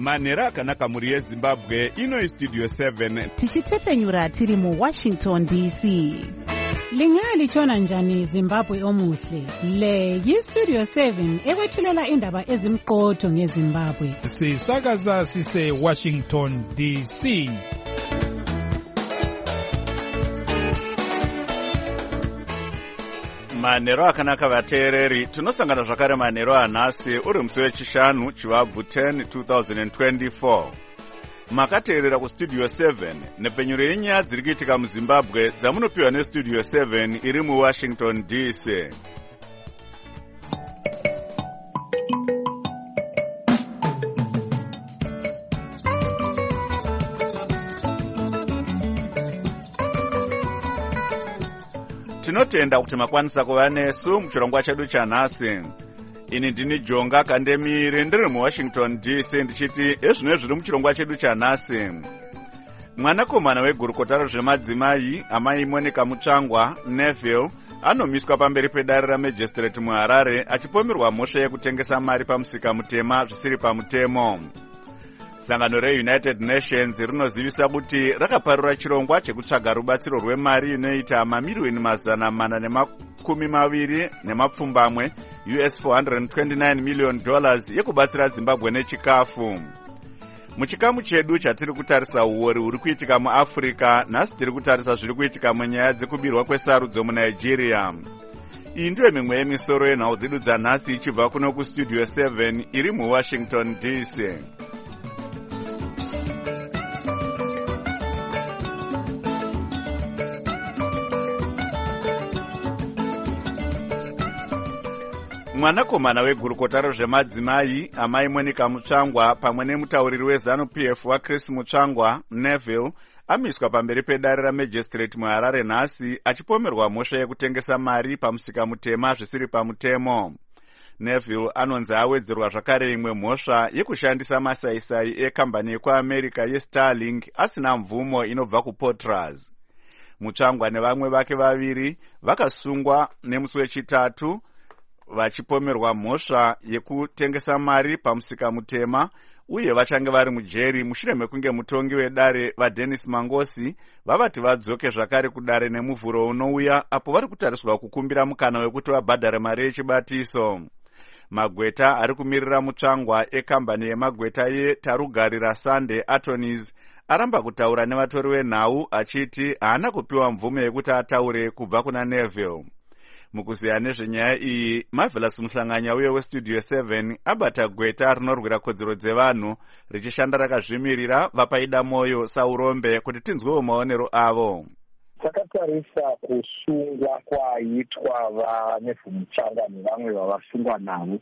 manhero akanaka mhuri yezimbabwe. Ino Studio 7 tichitefenyura tiri muWashington DC. Lingalitshona njani Zimbabwe omuhle? Le yiStudio 7 ekwethulela indaba ezimqotho ngeZimbabwe. Sisakaza sise Washington DC. manhero akanaka vateereri, tinosangana zvakare manhero anhasi uri musi wechishanu chivabvu 10 2024. Makateerera kuStudio 7 nepfenyuro yenyaya dziri kuitika muZimbabwe dzamunopiwa neStudio 7 iri muWashington DC. Tinotenda kuti makwanisa kuva nesu muchirongwa chedu chanhasi. Ini ndini Jonga Kandemire ndiri muWashington DC ndichiti ezvino zviri muchirongwa chedu chanhasi. Mwanakomana wegurukota rezvemadzimai amai Monica Mutsvangwa Neville anomiswa pamberi pedare raMajistrate muHarare achipomerwa mhosva yekutengesa mari pamusika mutema zvisiri pamutemo. Sangano reUnited Nations rinozivisa kuti rakaparura chirongwa chekutsvaga rubatsiro rwemari inoita mamiliyoni mazana mana nemakumi maviri nemapfumbamwe US $429 million yekubatsira Zimbabwe nechikafu. Muchikamu chedu chatiri kutarisa uori huri kuitika muAfrica, nhasi tiri kutarisa zviri kuitika munyaya dzekubirwa kwesarudzo muNigeria. Iyi ndiyo mimwe yemisoro yenhau dzedu dzanhasi ichibva kuno kuStudio 7 iri muWashington DC. Mwanakomana wegurukota rezvemadzimai amai Monica Mutsvangwa pamwe nemutauriri weZANU-PF waChris Mutsvangwa Neville amiswa pamberi pedare raMajistrate muHarare nhasi achipomerwa mhosva yekutengesa mari pamusika mutema zvisiri pamutemo. Neville anonzi awedzerwa zvakare imwe mhosva yekushandisa masaisai ekambani yekuAmerica yeStarlink asina mvumo inobva kuPortras. Mutsvangwa nevamwe vake vaviri vakasungwa nemusi wechitatu vachipomerwa mhosva yekutengesa mari pamusika mutema uye vachange vari mujeri mushure mekunge mutongi wedare vaDennis Mangosi vavati vadzoke zvakare kudare nemuvhuro unouya apo vari kutariswa kukumbira mukana wekuti vabhadhare mari yechibatiso. Magweta ari kumirira Mutsvangwa ekambani yemagweta yeTarugarira Sunday Attorneys aramba kutaura nevatori venhau achiti haana kupiwa mvumo yekuti ataure kubva kuna Neville. Mukuziya nezvenyaya iyi, Marvelous Muhlanganya uye weStudio 7 abata gweta rinorwira kodzero dzevanhu richishanda rakazvimirira vapaida moyo saurombe kuti tinzwewo maonero avo. Takatarisa kusungwa kwaitwa vaNeville Mutsvangwa nevamwe vavasungwa navo.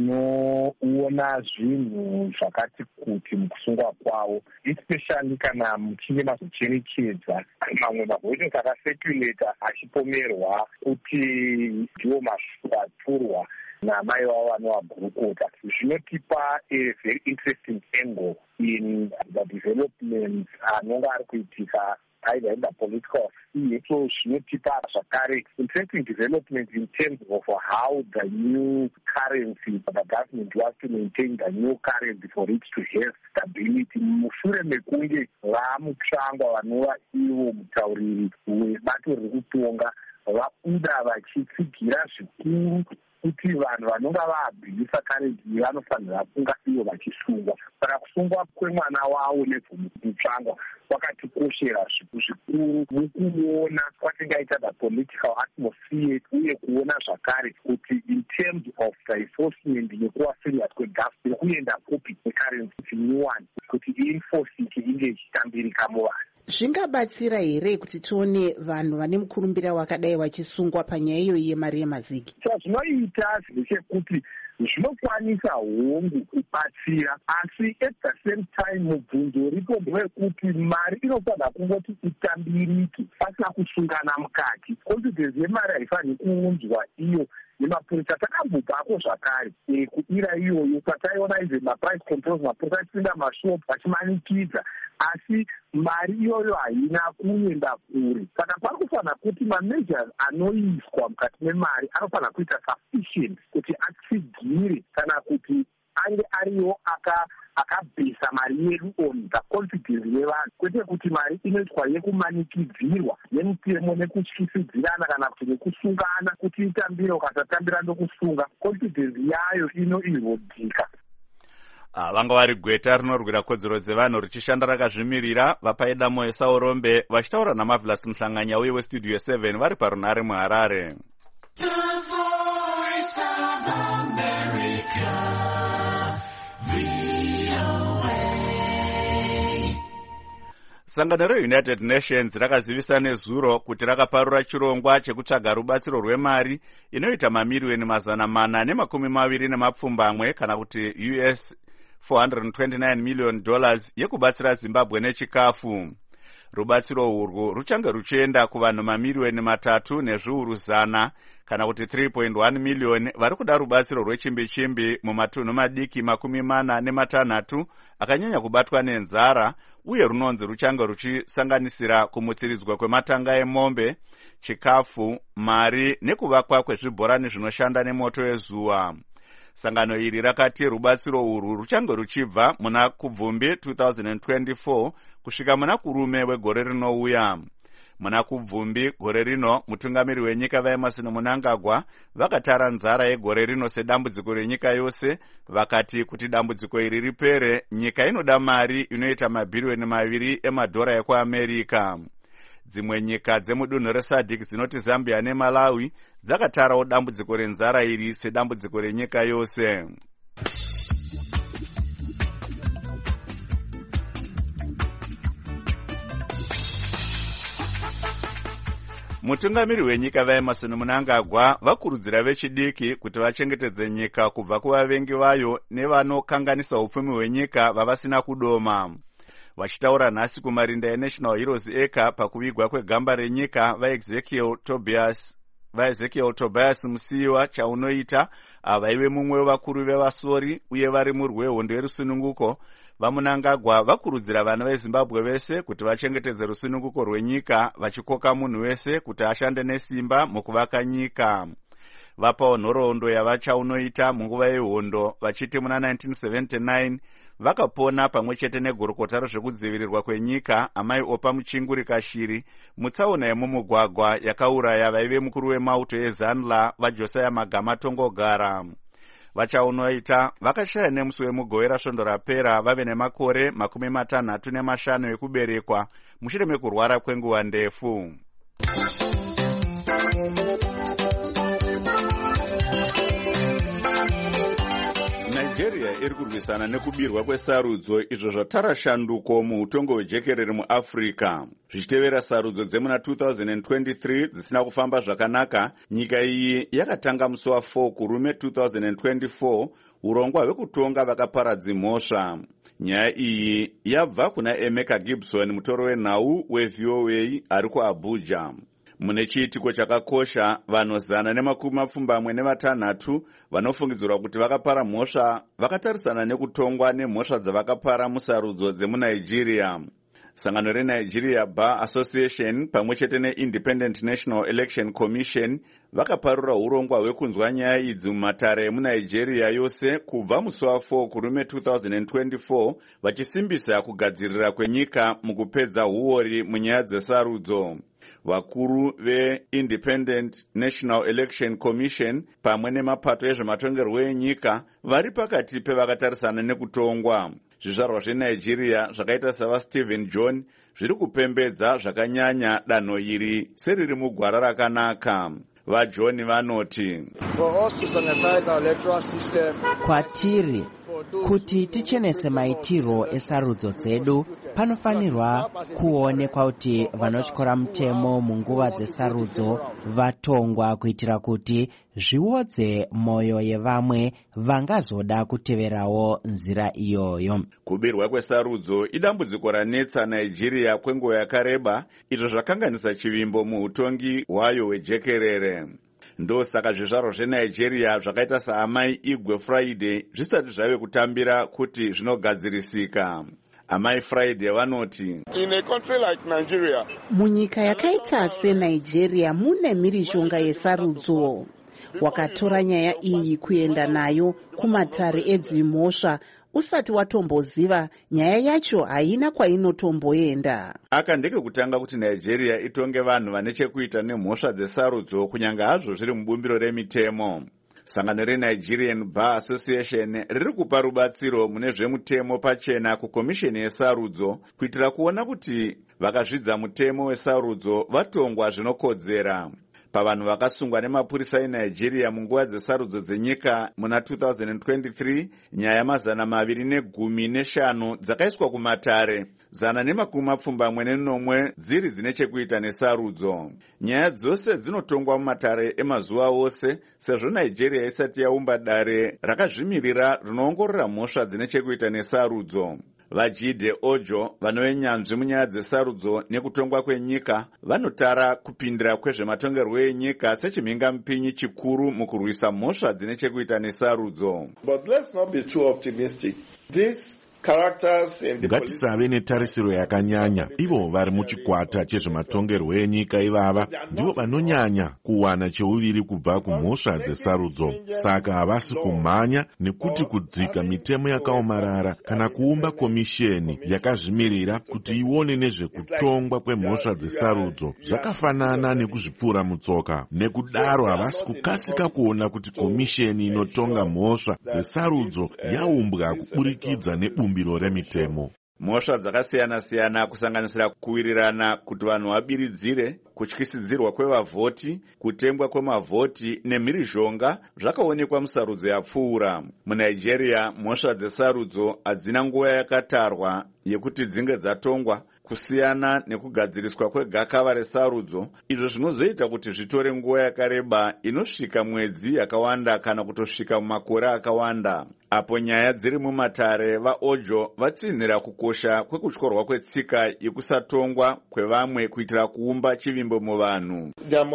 Tinoona zvinhu zvakati kuti mukusungwa kwavo, especially kana muchinge mazocherechedza mamwe mavoices akasekuleta achipomerwa kuti ndiwo mashoko aturwa namai vavo vanovagurukota. Zvinotipa a very interesting angle in the developments anonga ari kuitika either in the political sphere. So zvinotipa zvakare interesting developments in terms of how the new currency, the government wants to maintain the new currency for it to have stability. Mushure mekunge vaMutsvangwa vanova ivo mutauriri webato rekutonga vabuda vachitsigira zvikuru kuti vanhu vanonga vaabhilisa karenzi vanofanira kunga ivo vachisungwa. Saka kusungwa kwemwana wavo Neville Mutsvangwa kwakatikoshera zvikuru mukuona kwatingaita the political atmosphere uye kuona zvakare kuti in terms of the enforcement nekuwasiriya kwegovernment kuenda kupi nekarenzi nyuwani kuti ienforcike inge ichitambirika muvanhu. Zvingabatsira here kuti tione vanhu vane mukurumbira wakadai vachisungwa panyaya iyoyi yemari yemazigi? Zvinoita ndechekuti zvinokwanisa hongu kubatsira, asi at the same time mubvunzo ripo ndewekuti mari inofanira kungoti itambiriki pasina kusungana mukati. Confidence yemari haifaniri kuunzwa iyo nemapurisa. Takambobvako zvakare kuira iyoyo pataiona izve maprice controls, mapurisa achipinda mashopu vachimanikidza, asi mari iyoyo haina kuenda kure. Saka pari kufanira kuti mameasures anoiswa mukati memari anofanira kuita sufficient kuti atsigire kana kuti ange ariyo akabhesa mari yedu on the confidence yevanhu, kwete kuti mari inoitwa yekumanikidzirwa nemutemo nekutyisidzirana kana kuti nekusungana kuti itambire ukasatambira ndokusunga. Confidence yayo inoirodhika. Vanga vari gweta rinorwira kodzero dzevanhu richishanda rakazvimirira vapaida moyo Saurombe vachitaura naMarvelous Muhlanganya uye westudio 7 vari parunare muHarare. Sangano reUnited Nations rakazivisa nezuro kuti rakaparura chirongwa chekutsvaga rubatsiro rwemari inoita mamiliyoni 420 kana kuti US $429 million yekubatsira Zimbabwe nechikafu. Rubatsiro urwu ruchange ruchienda kuvanhu mamiliyoni 3,100 kana kuti 3.1 million vari kuda rubatsiro rwechimbi-chimbi mumatunhu madiki 46 akanyanya kubatwa nenzara, uye runonzi ruchange ruchisanganisira kumutsiridzwa kwematanga emombe, chikafu, mari nekuvakwa kwezvibhorani zvinoshanda nemoto wezuva. Sangano iri rakati rubatsiro urwu ruchange ruchibva muna Kubvumbi 2024 kusvika muna Kurume wegore rinouya. Muna Kubvumbi gore rino mutungamiri wenyika vaEmmerson Mnangagwa vakatara nzara yegore rino sedambudziko renyika yose, vakati kuti dambudziko iri ripere nyika inoda mari inoita $2 billion ekuAmerika. Dzimwe nyika dzemudunhu reSADC dzinoti Zambia neMalawi dzakatarawo dambudziko renzara iri sedambudziko renyika yose. Mutungamiri wenyika vaEmmerson Mnangagwa vakurudzira vechidiki kuti vachengetedze nyika kubva kuvavengi vayo nevanokanganisa upfumi hwenyika vavasina kudoma. Vachitaura nhasi kumarinda eNational Heroes Acre pakuvigwa kwegamba renyika vaEzekiel Tobias Musiiwa chaunoita vaive mumwe wevakuru vevasori uye vari murwehondo yerusununguko, vaMnangagwa vakurudzira vana veZimbabwe vese kuti vachengetedze rusununguko rwenyika vachikoka munhu wese kuti ashande nesimba mukuvaka nyika. Vapawo nhoroondo yavachaunoita munguva yehondo vachiti muna 1979 vakapona pamwe chete negurukota rezvekudzivirirwa kwenyika amai Opa Muchinguri Kashiri mutsaona yemumugwagwa yakauraya vaive mukuru wemauto eZanla vaJosiah Magama Tongogara. Vachaunoita vakashaya nemusi wemugowera svondo rapera vave nemakore 65 ekuberekwa mushure mekurwara kwenguva ndefu. Nigeria iri kurwisana nekubirwa kwesarudzo izvo zvatara shanduko muutongo hwejekerere muAfrica. Zvichitevera sarudzo dzemuna 2023 dzisina kufamba zvakanaka, nyika iyi yakatanga musi wa4 Kurume 2024 urongwa hwekutonga vakaparadzi mhosva. Nyaya iyi yabva kuna Emeka Gibson, mutoro wenhau weVOA ari kuAbuja. Mune chiitiko chakakosha, vanhu 126 vanofungidzirwa kuti vakapara mhosva vakatarisana nekutongwa nemhosva dzavakapara musarudzo dzemuNigeria. Sangano reNigeria Bar Association pamwe chete neIndependent National Election Commission vakaparura urongwa hwekunzwa nyaya idzi mumatare emuNigeria yose kubva musi wa4 Kurume 2024 vachisimbisa kugadzirira kwenyika mukupedza huori munyaya dzesarudzo. Vakuru veIndependent National Election Commission pamwe nemapato ezvematongerwo enyika vari pakati pevakatarisana nekutongwa. Zvizvarwa zveNigeria zvakaita savaStephen John zviri kupembedza zvakanyanya danho iri seriri mugwara rakanaka. VaJohn vanoti, kwatiri kuti tichenese maitiro esarudzo dzedu panofanirwa kuonekwa kuti vanotyora mutemo munguva dzesarudzo vatongwa kuitira kuti zviwodze moyo yevamwe vangazoda kuteverawo nzira iyoyo. Kubirwa kwesarudzo idambudziko ranetsa Nigeria kwenguva yakareba, izvo zvakanganisa chivimbo muutongi hwayo hwejekerere. Ndosaka zvizvarwa zveNigeria zvakaita saamai Igwe Friday zvisati zvave kutambira kuti zvinogadzirisika. Amai Friday vanoti, in a country like Nigeria, munyika yakaita seNigeria mune mhirizhonga yesarudzo. Wakatora nyaya iyi kuenda nayo kumatare edzimhosva usati watomboziva nyaya yacho haina kwainotomboenda. aka ndekekutanga kuti Nigeria itonge vanhu vane chekuita nemhosva dzesarudzo kunyange hazvo zviri mubumbiro remitemo. Sangano reNigerian Bar Association riri kupa rubatsiro mune zvemutemo pachena kukomisheni yesarudzo kuitira kuona kuti vakazvidza mutemo wesarudzo vatongwa zvinokodzera. Pavanhu vakasungwa nemapurisa eNigeria munguva dzesarudzo dzenyika muna 2023, nyaya 215 dzakaiswa kumatare, 124 dziri dzine chekuita nesarudzo. Nyaya dzose dzinotongwa mumatare emazuva ose sezvo Nigeria isati yaumba dare rakazvimirira rinoongorora mhosva dzine chekuita nesarudzo. Vajide Ojo, vanovenyanzvi munyaya dzesarudzo nekutongwa kwenyika, vanotara kupindira kwezvematongerwo enyika sechimhingamupinyi chikuru mukurwisa mhosva dzine chekuita nesarudzo. But let's not be too optimistic. Ngatisave netarisiro yakanyanya. Ivo vari muchikwata chezvematongerwo enyika ivava ndivo vanonyanya kuwana cheuviri kubva kumhosva dzesarudzo. Saka havasi kumhanya nekuti kudzika mitemo yakaomarara kana kuumba komisheni yakazvimirira kuti ione nezvekutongwa kwemhosva dzesarudzo zvakafanana nekuzvipfuura mutsoka. Nekudaro havasi kukasika kuona kuti komisheni inotonga mhosva dzesarudzo yaumbwa kuburikidza nebumbiro remitemo. Mhosva dzakasiyana-siyana kusanganisira kuwirirana kuti vanhu vabiridzire, kutyisidzirwa kwevavhoti, kutengwa kwemavhoti nemhirizhonga zvakaonekwa musarudzo yapfuura. MuNigeria, mhosva dzesarudzo hadzina nguva yakatarwa yekuti dzinge dzatongwa, kusiyana nekugadziriswa kwegakava resarudzo, izvo zvinozoita kuti zvitore nguva yakareba inosvika mwedzi yakawanda kana kutosvika mumakore akawanda. Apo nyaya dziri mumatare, vaOjo vatsinhira kukosha kwekutyorwa kwetsika yekusatongwa kwevamwe kuitira kuumba chivimbo muvanhu.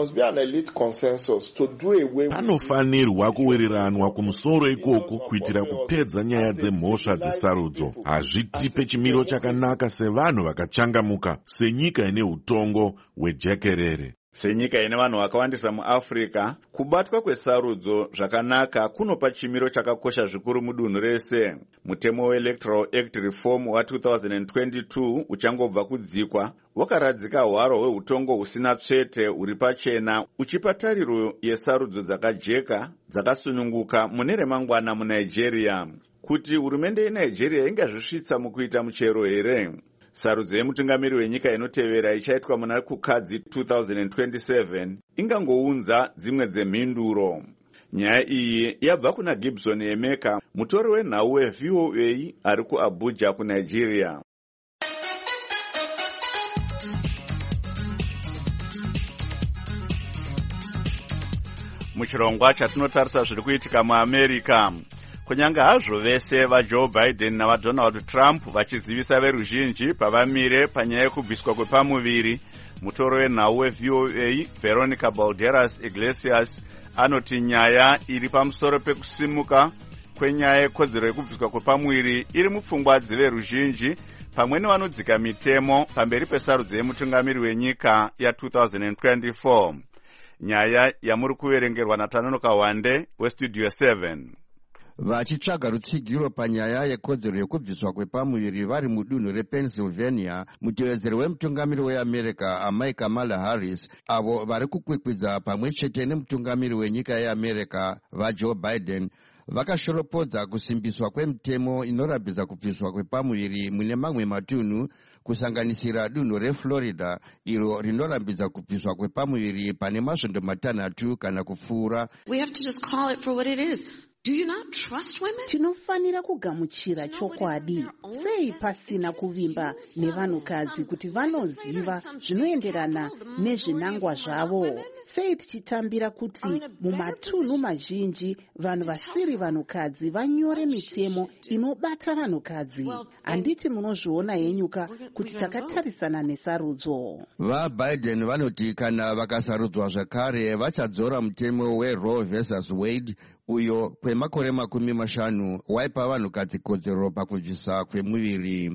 Panofanirwa kuwiriranwa kumusoro ikoko kuitira kupedza nyaya dzemhosva dzesarudzo. Hazvitipe chimiro chakanaka sevanhu vakachangamuka, senyika ine utongo hwejekerere. Senyika ine vanhu vakawandisa muAfrica, kubatwa kwesarudzo zvakanaka kunopa chimiro chakakosha zvikuru mudunhu rese. Mutemo weElectoral Act Reform wa2022 uchangobva kudzikwa wakaradzika hwaro hweutongo husina tsvete huri pachena, uchipa tariro yesarudzo dzakajeka dzakasununguka mune remangwana muNigeria. Kuti hurumende yeNigeria ingazvisvitsa mukuita muchero here? Sarudzo yemutungamiri wenyika inotevera ichaitwa muna kukadzi 2027 ingangounza dzimwe dzemhinduro. Nyaya iyi yabva kuna Gibson Emeka, mutori wenhau weVOA ari kuAbuja kuNigeria. Muchirongwa chatinotarisa zviri kuitika muAmerica. Kunyange hazvo vese vaJoe Biden navaDonald Trump vachizivisa veruzhinji pavamire panyaya yekubviswa kwepamuviri, mutoro wenhau weVOA Veronica Balderas Iglesias anoti nyaya iri pamusoro pekusimuka kwenyaya yekodzero yekubviswa kwepamuviri iri mupfungwa dzeveruzhinji pamwe nevanodzika mitemo pamberi pesarudzo yemutungamiri wenyika ya2024. Nyaya yamuri kuverengerwa naTanonoka Wande weStudio 7. Vachitsvaga rutsigiro panyaya yekodzero yekubviswa kwepamuviri vari mudunhu rePennsylvania, mutevedzeri wemutungamiri weAmerica amai Kamala Harris, avo vari kukwikwidza pamwe chete nemutungamiri wenyika yeAmerica vaJoe Biden, vakashoropodza kusimbiswa kwemutemo inorambidza kubviswa kwepamuviri mune mamwe matunhu, kusanganisira dunhu reFlorida iro rinorambidza kubviswa kwepamuviri pane masvondo 6 kana kupfuura. We have to just call it for what it is. Do you not trust women? Tinofanira kugamuchira chokwadi. Sei pasina kuvimba nevanhukadzi kuti vanoziva zvinoenderana nezvinangwa zvavo? Sei tichitambira kuti mumatunhu mazhinji vanhu vasiri vanhukadzi vanyore mitemo inobata vanhukadzi? Handiti munozviona yenyuka kuti takatarisana nesarudzo. VaBiden vanoti kana vakasarudzwa zvakare vachadzora mutemo weRoe vs Wade uyo kwemakore 50 waipa vanhukadzi kodzero pakubvisa kwemuviri.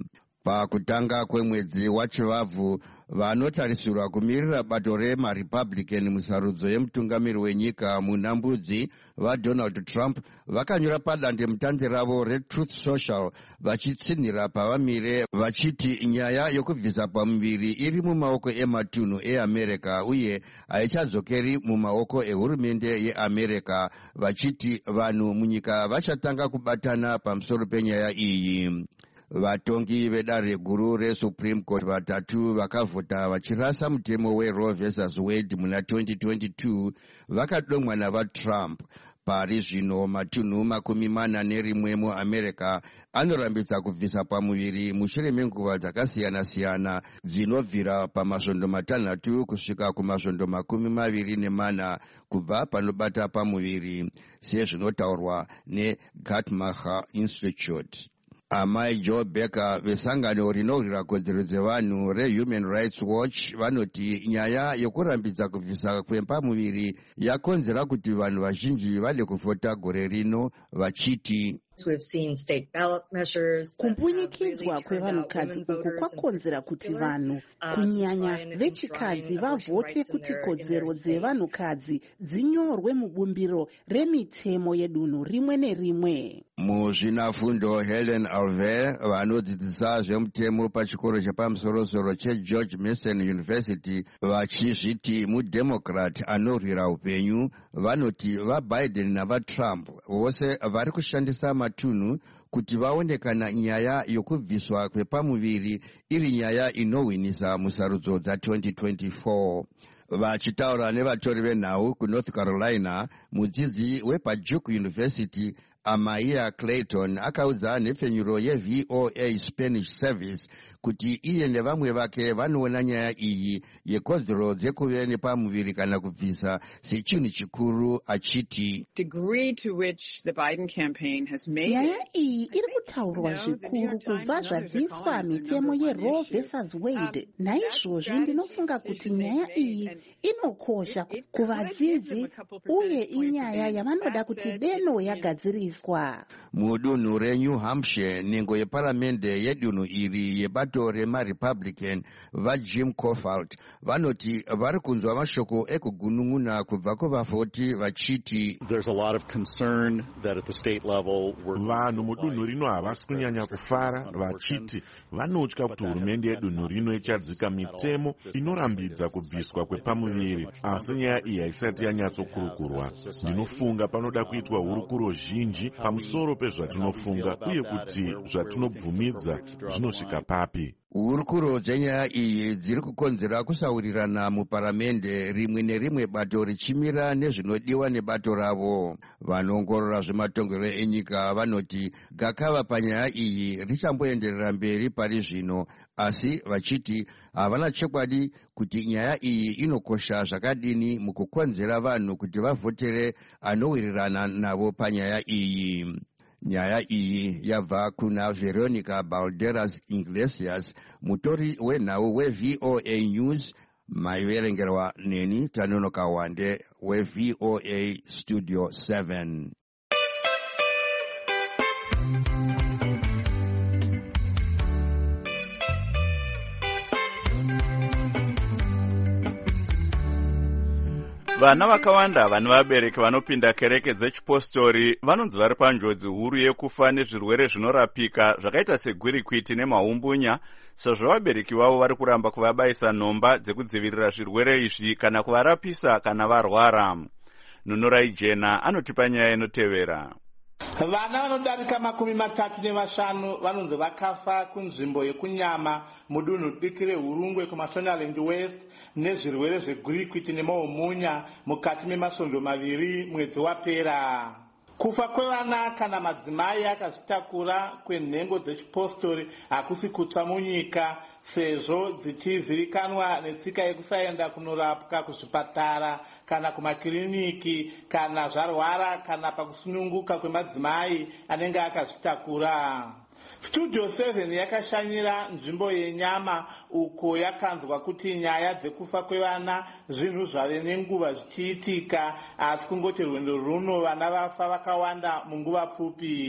Pakutanga kwemwedzi waChivabvu, vanotarisirwa kumirira bato remaRepublican musarudzo yemutungamiri wenyika muna mbudzi vaDonald Trump vakanyora padandemutande ravo reTruth Social vachitsinhira pavamire vachiti nyaya yokubvisa pamuviri iri mumaoko ematunhu eAmerica uye haichadzokeri mumaoko ehurumende yeAmerica, vachiti vanhu munyika vachatanga kubatana pamusoro penyaya iyi. Vatongi vedare guru reSupreme Court vatatu vakavhota vachirasa mutemo weRoe vs Wade muna 2022 vakadomwa navaTrump. Pari zvino matunhu 41 muAmerica anorambidza kubvisa pamuviri mushure menguva dzakasiyana-siyana dzinobvira pamasvondo 6 kusvika kumasvondo 24 kubva panobata pamuviri, sezvinotaurwa neGuttmacher Institute. Amai Joe Becker vesangano rinorwira kodzero dzevanhu reHuman Rights Watch vanoti nyaya yokurambidza kubvisa kwepamuviri yakonzera kuti vanhu vazhinji vade kuvhota gore rino, vachiti kumbunyikidzwa kwevanhukadzi uku kwakonzera kuti vanhu kunyanya vechikadzi vavhote kuti kodzero dzevanhukadzi dzinyorwe mubumbiro remitemo yedunhu rimwe nerimwe. Muzvinafundo Helen Alver vanodzidzisa zvemutemo pachikoro chepamusoro-soro cheGeorge Mason University vachizviti mudemocrat anorwira upenyu, vanoti vaBiden navaTrump vose vari kushandisa matunhu kuti vaonekana nyaya yokubviswa kwepamuviri iri nyaya inowinisa musarudzo dza2024. Vachitaura nevatori venhau kuNorth Carolina, mudzidzi wepaDuke University Amaya Clayton akaudza nhefenyuro yeVOA Spanish Service kuti iye nevamwe vake vanoona nyaya iyi yekodzero dzekuve nepamuviri kana kubvisa sechinhu chikuru, achiti nyaya iyi iri kutaurwa zvikuru kubva zvabviswa mitemo yeRoe vs Wade. Naizvozvo ndinofunga kuti nyaya iyi inokosha kuvadzidzi uye inyaya yavanoda kuti deno yagadziriswa. Mudunhu reNew Hampshire, nhengo yeparamende yedunhu iri yebato remaRepublican vaJim Cofield vanoti vari kunzwa mashoko ekugunun'una kubva kuvavhoti vachiti vanhu mudunhu rino havasi kunyanya kufara, vachiti vanotya kuti hurumende yedunhu rino ichadzika mitemo inorambidza kubviswa kwepamuviri, asi nyaya iyi haisati yanyatsokurukurwa. Ndinofunga panoda kuitwa hurukuro zhinji pamusoro pezvatinofunga uye kuti zvatinobvumidza zvinosvika papi. Hurukuro dzenyaya iyi dziri kukonzera kusaurirana muparamende, rimwe nerimwe bato richimira nezvinodiwa nebato ravo. Vanoongorora zvematongerwo enyika vanoti gakava panyaya iyi richamboenderera mberi pari zvino, asi vachiti havana chokwadi kuti nyaya iyi inokosha zvakadini mukukonzera vanhu kuti vavhotere anowirirana navo panyaya iyi. Nyaya iyi yabva kuna Veronica Balderas Iglesias, mutori wenhau weVOA News, maiverengerwa neni Tanonoka Wande weVOA Studio 7. Vana vakawanda vane vabereki vanopinda kereke dzechipostori vanonzi vari panjodzi huru yekufa nezvirwere zvinorapika zvakaita segwirikwiti nemahumbunya, sezvo vabereki vavo vari kuramba kuvabayisa nhomba dzekudzivirira zvirwere izvi kana kuvarapisa kana varwara. Nunurai Jena anotipa nyaya inotevera. Vana vanodarika 35 vanonzi vakafa kunzvimbo yekunyama mudunhu diki reHurungwe kuMashonaland West nezvirwere zvegwirikwiti nemahumunya mukati memasvondo 2 mwedzi wapera. Kufa kwevana kana madzimai akazvitakura kwenhengo dzechipostori hakusi kutsva munyika, sezvo dzichizivikanwa netsika yekusaenda kunorapwa kuzvipatara kana kumakiriniki kana zvarwara kana pakusununguka kwemadzimai anenge akazvitakura. Studio 7 yakashanyira nzvimbo yenyama uko yakanzwa kuti nyaya dzekufa kwevana zvinhu zvave nenguva zvichiitika, asi kungoti rwendo runo vana vafa vakawanda munguva pfupi.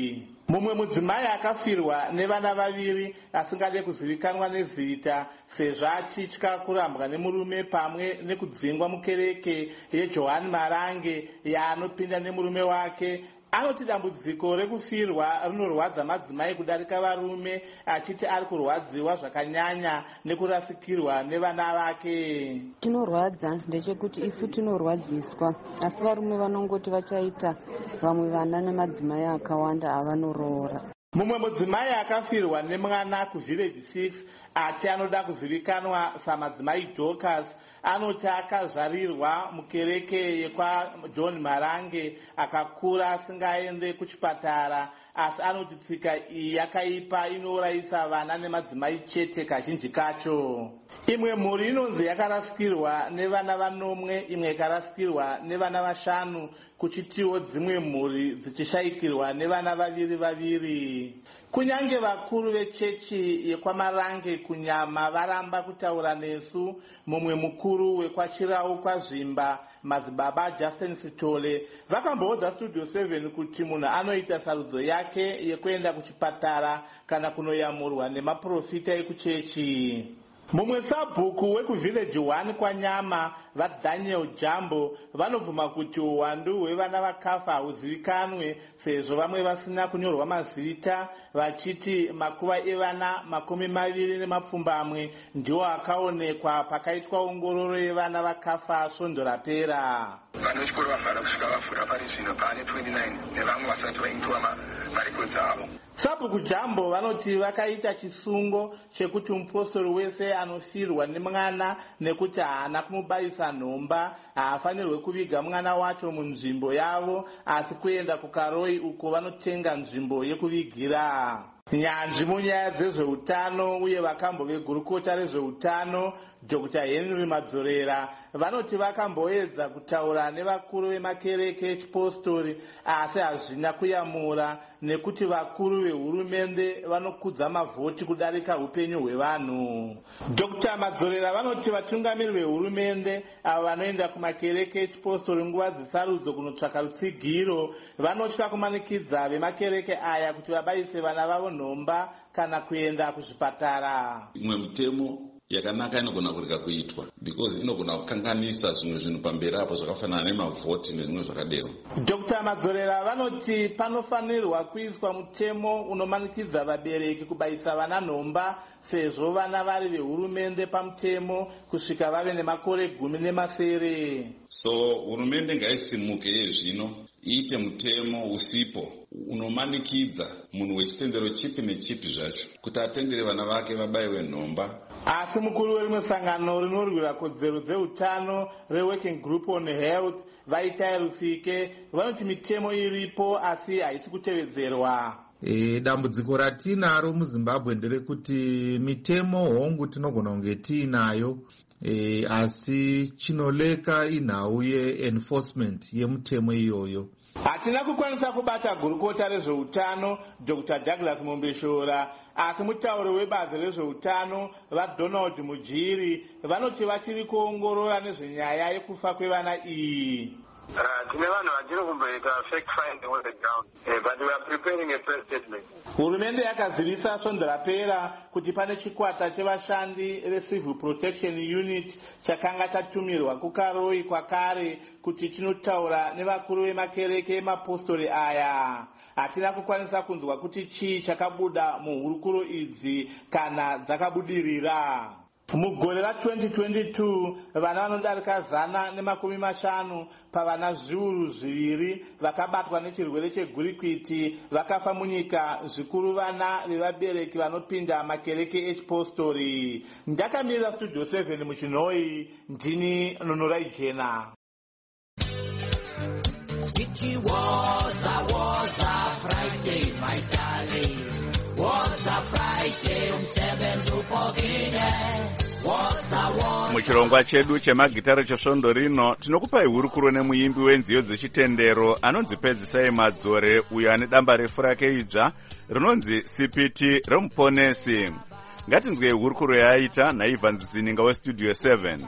Mumwe mudzimai akafirwa nevana vaviri asingade kuzivikanwa nezita sezvo achitya kurambwa nemurume pamwe nekudzingwa mukereke yeJohani Marange yaanopinda nemurume wake. Anoti dambudziko rekufirwa rinorwadza madzimai kudarika varume, achiti ari kurwadziwa zvakanyanya nekurasikirwa nevana vake. Chinorwadza ndechekuti isu tinorwadziswa, asi varume vanongoti vachaita vamwe vana nemadzimai akawanda avanoroora. Mumwe mudzimai akafirwa nemwana kuVillage 6 ati anoda kuzivikanwa samadzimai Dorcas. Anoti akazvarirwa mukereke yekwa John Marange akakura asingaende kuchipatara, asi anoti tsika iyi yakaipa inourayisa vana nemadzimai chete kazhinji kacho. Imwe mhuri inonzi yakarasikirwa nevana vanomwe, imwe ikarasikirwa nevana vashanu, kuchitiwo dzimwe mhuri dzichishayikirwa nevana vaviri. Kunyange vakuru vechechi yekwamarange kunyama varamba kutaura nesu, mumwe mukuru wekwachirau kwazvimba madzibaba Justin Sitole vakamboudza Studio 7 kuti munhu anoita sarudzo yake yekuenda kuchipatara kana kunoyamurwa nemaprofita ekuchechi. Mumwe sabhuku wekuVillage 1 kwanyama vaDaniel Jambo vanobvuma kuti uwandu hwevana vakafa huzivikanwe sezvo vamwe vasina kunyorwa mazita, vachiti makuva evana 20 ndiwo akaonekwa pakaitwa ongororo yevana vakafa svondo rapera. Vanochikoro vamhara kusvika vafura pari zvino paane 29 nevamwe vasati vaitwa marekodzi avo. Sabhuku Jambo vanoti vakaita chisungo chekuti mupostori wese anofirwa nemwana nekuti haana kumubayisa nhomba haafanirwe kuviga mwana wacho munzvimbo yavo, asi kuenda kukaroi uko vanotenga nzvimbo yekuvigira. Nyanzvi munyaya dzezveutano uye vakambo vegurukota rezveutano Dr. Henry Madzorera vanoti vakamboedza kutaura nevakuru vemakereke echipostori asi hazvina kuyamura nekuti vakuru vehurumende vanokudza mavhoti kudarika upenyu hwevanhu. Dr. Madzorera vanoti vatungamiri vehurumende avo vanoenda kumakereke echipostori nguva dzesarudzo kunotsvaka rutsigiro vanotya kumanikidza vemakereke aya kuti vabayise vana vavo nhomba kana kuenda kuzvipatara. Imwe mutemo yakanaka inogona kurega kuitwa because inogona kukanganisa zvimwe zvinhu pamberi apo zvakafanana nemavhoti nezvimwe zvakadero. Dr. Madzorera vanoti panofanirwa kuiswa mutemo unomanikidza vabereki kubayisa vana nhomba sezvo vana vari vehurumende pamutemo kusvika vave nemakore 10. So hurumende ngaisimuke yezvino iite mutemo usipo unomanikidza munhu wechitendero chipi nechipi zvacho kuti atendere vana vake vabayiwe nhomba. Asi mukuru werimwe sangano rinorwira kodzero dzeutano reWorking Group on Health Vaitai Rusike vanoti mitemo iripo asi haisi kutevedzerwa. Dambudziko ratinaro muZimbabwe nderekuti mitemo hongu tinogona kunge tiinayo asi chinoleka inhau ye-enforcement yemutemo iyoyo. Hatina kukwanisa kubata gurukota rezveutano Dr. Douglas Mombeshora, asi mutauri webazi rezveutano vaDonald Mujiri vanoti vachiri kuongorora nezvenyaya yekufa kwevana iyi. Tine vanhu vatiri kumboita fact finding on the ground, but we are preparing a press statement. Hurumende yakazivisa svondo rapera kuti pane chikwata chevashandi veCivil Protection Unit chakanga chatumirwa kukaroi kwakare kuti chinotaura nevakuru vemakereke emapostori aya. Hatina kukwanisa kunzwa kuti chii chakabuda muhurukuro idzi kana dzakabudirira. Mugore ra2022 vana vanodarika 150 pavana zviuru 2 vakabatwa nechirwere chegwirikwiti vakafa munyika, zvikuru vana vevabereki vanopinda makereke echipostori. Ndakamirira Studio 7 muchinhoi, ndini Nonorai Jena. It was a Friday, my darling. Was a Friday, umsebenzi upokile. Muchirongwa chedu chemagitare chesvondo rino tinokupai hurukuro nemuimbi wenziyo dzechitendero anonzi Pedzisai Madzore, uyo ane damba refu rake idzva rinonzi CPT remuponesi. Ngatinzwei hurukuro yaaita naIvan Zininga weStudio 7.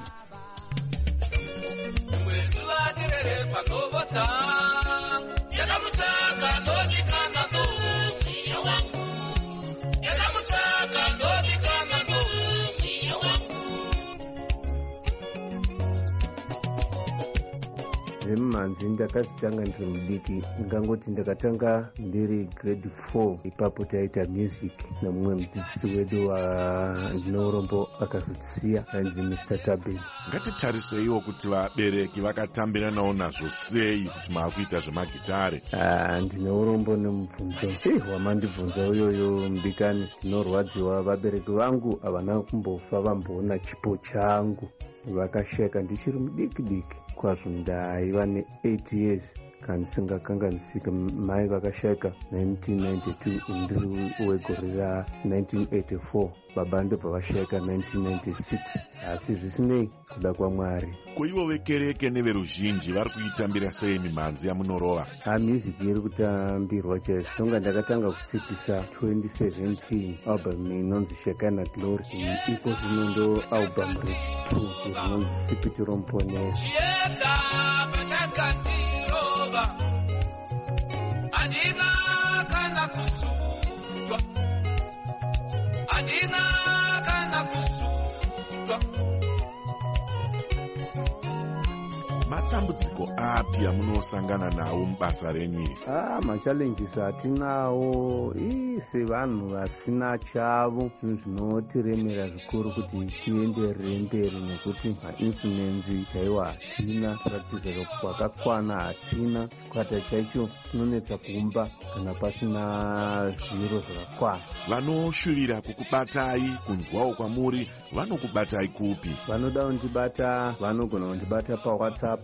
mimhanzi ndakazitanga ndiri mudiki. Ndingangoti ndakatanga ndiri grade 4, ipapo taita music nemumwe mudzidzisi wedu ndinourombo akazotsiya ainzi Mr. Tabin. Ngatitariseiwo kuti vabereki vakatambira nawo nazvo sei kuti maakuita zvemagitare. Ndine urombo nemubvunzo wamandibvunza uyoyo mudikani. Ndinorwadziwa, vabereki vangu havana kumbofa vamboona chipo changu, vakasheka ndichiri mudiki kwazvo. Ndaiva ne8 years kandisingakanganisika. Mai vakasheka 1992 ndiri wegore ra1984. Baba ndobva vasheka 1996. Asi zvisinei, kuda kwaMwari. Kuivo vekereke neveruzhinji vari kuitambira sei mimhanzi yamunorova? Music iri kutambirwa chaizvo. Tonga ndakatanga kutsipisa 2017 album inonzi Shekana Glory. Iko zvino ndo album re2 rinonzi Sipitiro Mponesi. Adina kana kusutwa, adina kana kusutwa. Matambudziko api amunosangana nawo mubasa renyu? Machallenges atinawo sevanhu vasina chavo, zvinhu zvinotiremera zvikuru kuti tienderere mberi, nekuti mainstruments chaiwo hatina, kuratidzira kwakakwana hatina. Chikwata chaicho chinonetsa kuumba kana pasina zviro zvakakwana. Vanoshuvira kukubatai, kunzwawo kwamuri, vanokubatai kupi? Vanoda kundibata vanogona kundibata paWhatsApp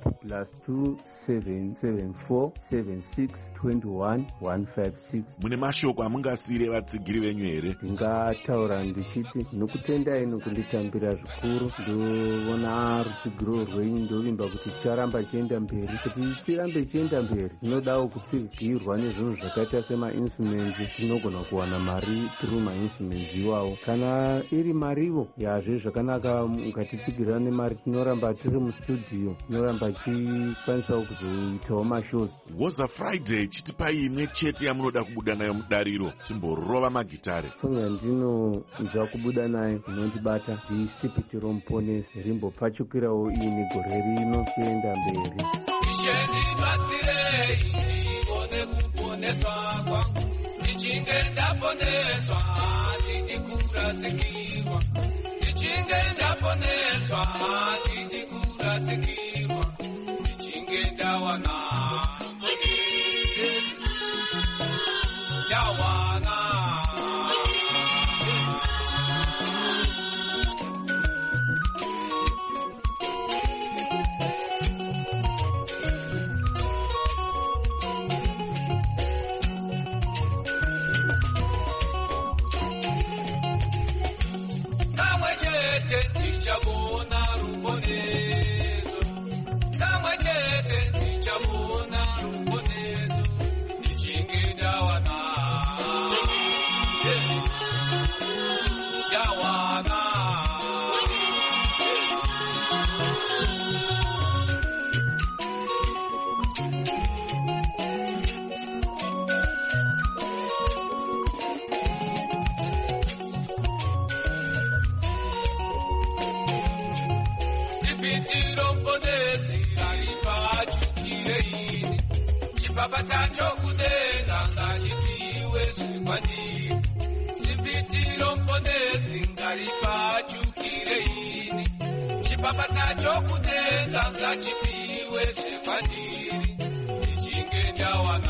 +2747621 Mune mashoko amungasiyire vatsigiri venyu here? Ndingataura ndichiti ndinokutendai nokunditambira zvikuru. Ndoona rutsigiro rwenyu, ndovimba kuti ticharamba chienda mberi. Kuti tirambe chienda mberi, tinodawo kutsigirwa nezvinhu zvakaita semainstruments. Tinogona kuwana mari through mainstruments iwawo. Kana iri mariwo yazve zvakanaka, ukatitsigirira nemari tinoramba tiri mustudio, tinoramba tikwanisawo kuzoitawo mashows. Woza Friday chitipai imwe chete yamunoda kubuda nayo mudariro, timborova magitare. Song yandinonzwa kubuda nayo inondibata ndiSipitiro Mponesi, rimbopfachukirawo ini gore rino kuenda mberi. Isheni batsirei ndione kuponeswa kwangu, ndichinge ndaponeswa ndikurasikirwa, ndichinge ndaponeswa ndikurasikirwa, ndichinge ndawana kamwe chete ndichabona ruponezo, kamwe chete ndichabona ruponezo, ndichinge ndawana Sipitiro Mponesi alipachukire ini, chipapa chacho kudenga ngachipiwe zvikwandiri. Sipitiro Mponesi alipachukire ini, chipapa chacho kudenga ngachipiwe zvikwandiri, ndichinge ndawana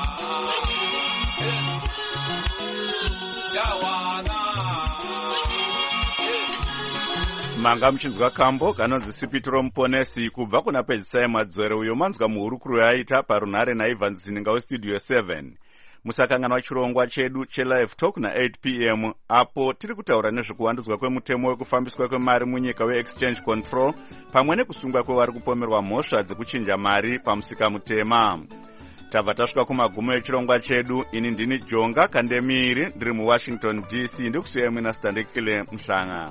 manga muchinzwa kambo kanonzi Sipitiro Mponesi kubva kuna pedzisai madzore, uyo manzwa muhurukuru yaita parunhare naIvan Zininga westudio 7. Musakanganwa chirongwa chedu chelive talk na8 p.m. apo tiri kutaura nezvekuvandudzwa kwemutemo wekufambiswa kwemari munyika weexchange control pamwe nekusungwa kwevari kupomerwa mhosva dzekuchinja mari pamusika mutema. Tabva tasvika kumagumo echirongwa chedu. Ini ndini Jonga Kandemiri, ndiri muWashington DC. Ndikusiyai mwina Standekile Mhlanga.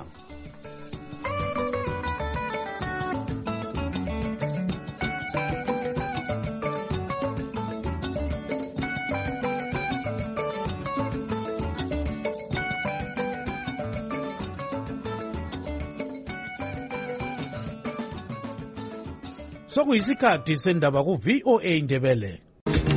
sokuyisikhathi sendaba ku-VOA Ndebele.